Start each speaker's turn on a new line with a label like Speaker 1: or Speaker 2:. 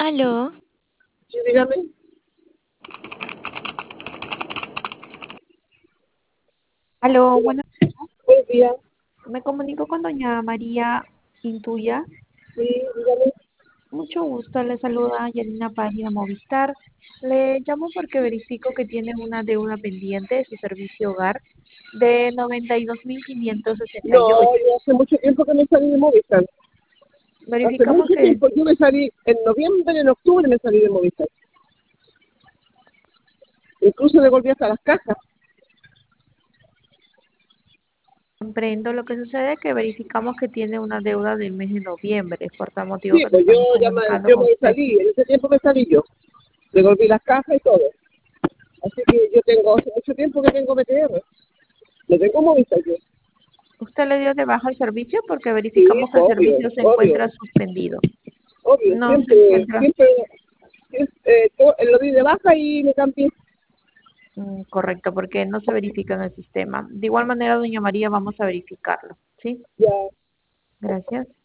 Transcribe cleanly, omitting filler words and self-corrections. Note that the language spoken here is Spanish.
Speaker 1: Aló,
Speaker 2: Sí, dígame.
Speaker 3: Aló, buenas.
Speaker 2: Buenos días.
Speaker 3: Me comunico con doña María Intuya.
Speaker 2: Sí, dígame.
Speaker 3: Mucho gusto, le saluda Yanina Página Movistar. Le llamo porque verifico que tiene una deuda pendiente de su servicio hogar de
Speaker 2: No,
Speaker 3: 92.568.
Speaker 2: yo hace mucho tiempo que me salí de Movistar. Hace
Speaker 3: Verificamos
Speaker 2: mucho
Speaker 3: que
Speaker 2: tiempo. Yo me salí en noviembre, en octubre me salí de Movistar. Incluso devolví hasta las cajas.
Speaker 3: comprendo lo que sucede, que verificamos que tiene una deuda del mes de noviembre, por tal motivo
Speaker 2: Sí,
Speaker 3: que nos
Speaker 2: pues yo
Speaker 3: estamos
Speaker 2: ya
Speaker 3: comunicando
Speaker 2: yo
Speaker 3: con
Speaker 2: me
Speaker 3: usted.
Speaker 2: salí, en ese tiempo me salí yo. Devolví las cajas y todo. Así que yo tengo hace mucho tiempo que tengo BTR. No tengo Movistar yo.
Speaker 3: Usted le dio de baja el servicio porque
Speaker 2: Sí,
Speaker 3: verificamos que el
Speaker 2: obvio,
Speaker 3: servicio se
Speaker 2: obvio,
Speaker 3: encuentra suspendido.
Speaker 2: obvio.
Speaker 3: No se
Speaker 2: Siempre,
Speaker 3: encuentra.
Speaker 2: siempre, lo di de baja y me cambié.
Speaker 3: Correcto, porque no se verifica en el sistema. De igual manera, doña María, vamos a verificarlo. ¿Sí?
Speaker 2: Ya.
Speaker 3: Gracias.